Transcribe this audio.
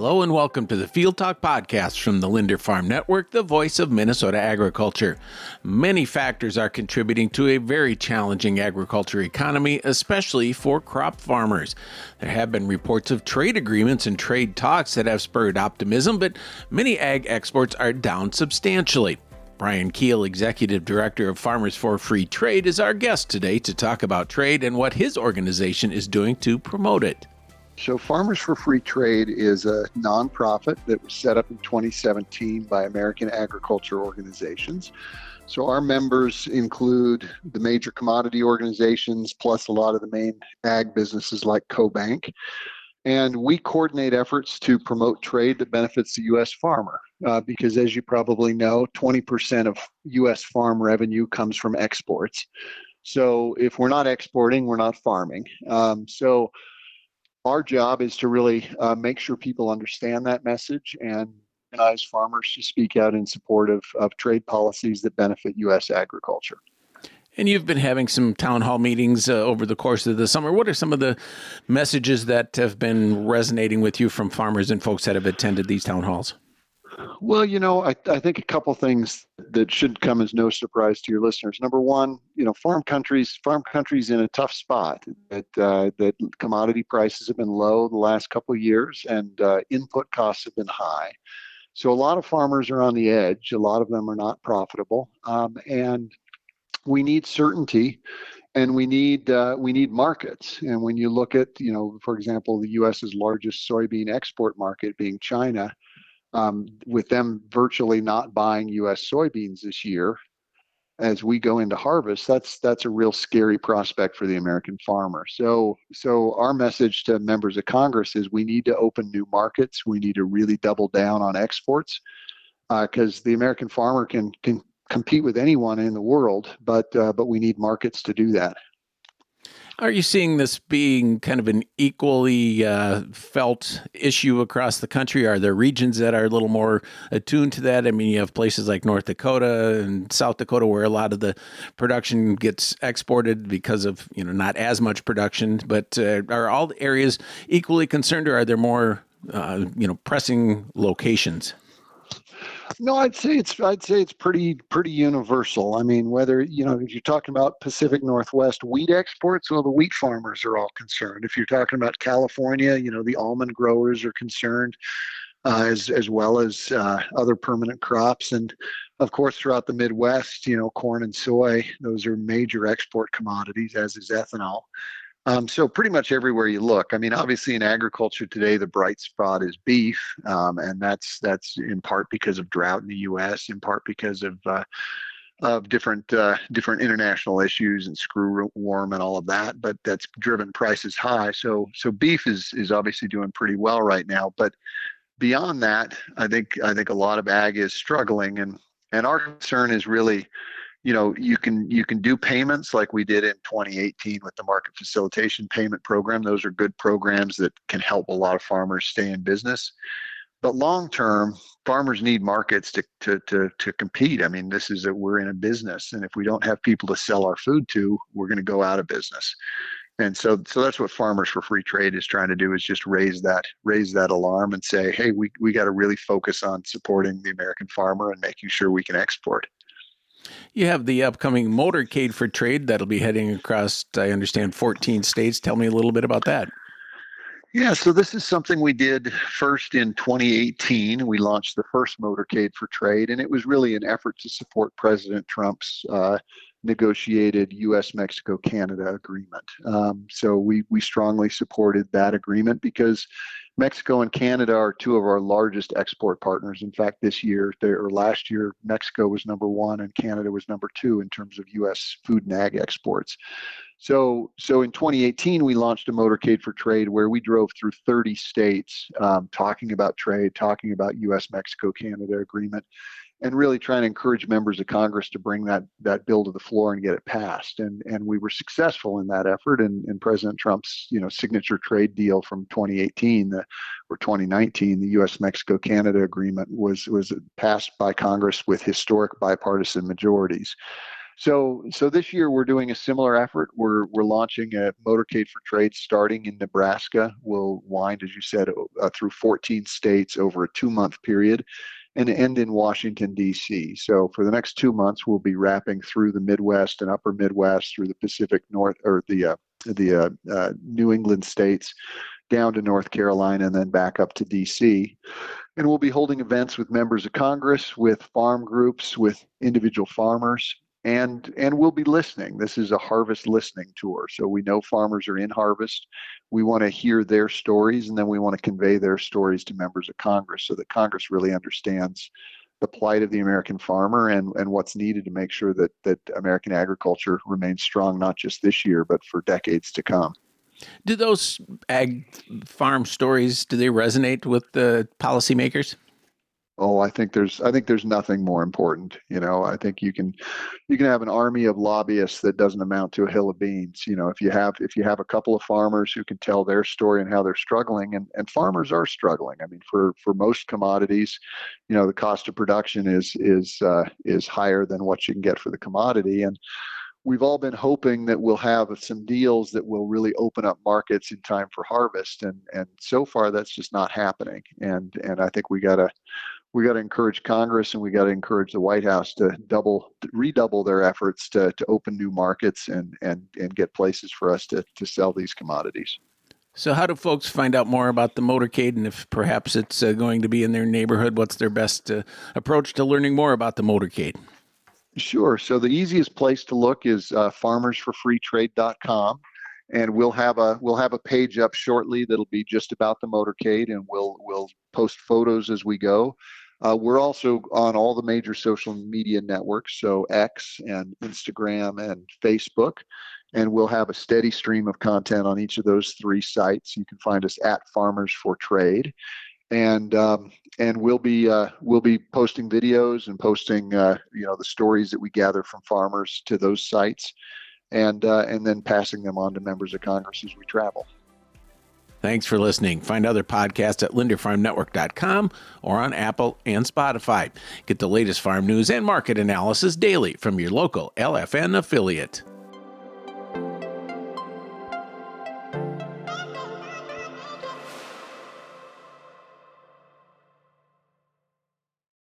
Hello and welcome to the Field Talk Podcast from the Linder Farm Network, the voice of Minnesota agriculture. Many factors are contributing to a very challenging agriculture economy, especially for crop farmers. There have been reports of trade agreements and trade talks that have spurred optimism, but many ag exports are down substantially. Brian Keel, Executive Director of Farmers for Free Trade, is our guest today to talk about trade and what his organization is doing to promote it. So Farmers for Free Trade is a nonprofit that was set up in 2017 by American agriculture organizations. So our members include the major commodity organizations, plus a lot of the main ag businesses like CoBank. And we coordinate efforts to promote trade that benefits the U.S. farmer, because as you probably know, 20% of U.S. farm revenue comes from exports. So if we're not exporting, we're not farming. Our job is to really make sure people understand that message and organize farmers to speak out in support of trade policies that benefit U.S. agriculture. And you've been having some town hall meetings over the course of the summer. What are some of the messages that have been resonating with you from farmers and folks that have attended these town halls? Well, I think a couple things that should come as no surprise to your listeners. Number one, farm countries in a tough spot. That commodity prices have been low the last couple of years, and input costs have been high. So a lot of farmers are on the edge. A lot of them are not profitable, and we need certainty, and we need markets. And when you look at, for example, the U.S.'s largest soybean export market being China. With them virtually not buying U.S. soybeans this year, as we go into harvest, that's a real scary prospect for the American farmer. So our message to members of Congress is we need to open new markets. We need to really double down on exports, because the American farmer can compete with anyone in the world, but we need markets to do that. Are you seeing this being kind of an equally felt issue across the country? Are there regions that are a little more attuned to that? I mean, you have places like North Dakota and South Dakota where a lot of the production gets exported because of, not as much production. But are all the areas equally concerned, or are there more, pressing locations? No, I'd say it's pretty universal. I mean, whether if you're talking about Pacific Northwest wheat exports, well, the wheat farmers are all concerned. If you're talking about California, the almond growers are concerned, as well as other permanent crops, and of course throughout the Midwest, corn and soy, those are major export commodities, as is ethanol. So pretty much everywhere you look. I mean, obviously in agriculture today, the bright spot is beef, and that's in part because of drought in the U.S., in part because of different international issues and screw worm and all of that. But that's driven prices high. So beef is obviously doing pretty well right now. But beyond that, I think a lot of ag is struggling, and our concern is really, you can do payments like we did in 2018 with the Market Facilitation Payment Program. Those are good programs that can help a lot of farmers stay in business. But long term, farmers need markets to compete. I mean, we're in a business, and if we don't have people to sell our food to, we're going to go out of business. And so that's what Farmers for Free Trade is trying to do, is just raise that alarm and say, hey, we got to really focus on supporting the American farmer and making sure we can export. You have the upcoming Motorcade for Trade that'll be heading across, I understand, 14 states. Tell me a little bit about that. Yeah, so this is something we did first in 2018. We launched the first Motorcade for Trade, and it was really an effort to support President Trump's negotiated U.S.-Mexico-Canada agreement. So we strongly supported that agreement because Mexico and Canada are two of our largest export partners. In fact, last year, Mexico was number one and Canada was number two in terms of U.S. food and ag exports. So in 2018, we launched a Motorcade for Trade where we drove through 30 states talking about trade, talking about U.S.-Mexico-Canada agreement, and really trying to encourage members of Congress to bring that bill to the floor and get it passed. And we were successful in that effort. And President Trump's signature trade deal from 2018 or 2019, the U.S.-Mexico-Canada agreement was passed by Congress with historic bipartisan majorities. So this year we're doing a similar effort. We're launching a motorcade for trade starting in Nebraska. We'll wind, as you said, through 14 states over a 2-month period, and end in Washington D.C. So for the next 2 months, we'll be wrapping through the Midwest and Upper Midwest, through the Pacific North, or the New England states, down to North Carolina, and then back up to D.C. And we'll be holding events with members of Congress, with farm groups, with individual farmers, and we'll be listening. This is a harvest listening tour. So we know farmers are in harvest. We want to hear their stories, and then we want to convey their stories to members of Congress so that Congress really understands the plight of the American farmer and what's needed to make sure that American agriculture remains strong, not just this year, but for decades to come. Do those ag farm stories, do they resonate with the policymakers? Oh, I think there's nothing more important. I think you can have an army of lobbyists that doesn't amount to a hill of beans. If you have a couple of farmers who can tell their story and how they're struggling, and farmers are struggling. I mean, for most commodities, the cost of production is higher than what you can get for the commodity, and we've all been hoping that we'll have some deals that will really open up markets in time for harvest, and so far that's just not happening. And I think we got to encourage Congress, and we got to encourage the White House to redouble their efforts to open new markets and get places for us to sell these commodities. So how do folks find out more about the motorcade, and if perhaps it's going to be in their neighborhood, what's their best approach to learning more about the motorcade? Sure. So the easiest place to look is farmersforfreetrade.com. And we'll have a page up shortly that'll be just about the motorcade, and we'll post photos as we go. We're also on all the major social media networks, so X and Instagram and Facebook, and we'll have a steady stream of content on each of those 3 sites. You can find us at Farmers for Trade, and we'll be posting videos and posting the stories that we gather from farmers to those sites, and then passing them on to members of Congress as we travel. Thanks for listening. Find other podcasts at linderfarmnetwork.com or on Apple and Spotify. Get the latest farm news and market analysis daily from your local LFN affiliate.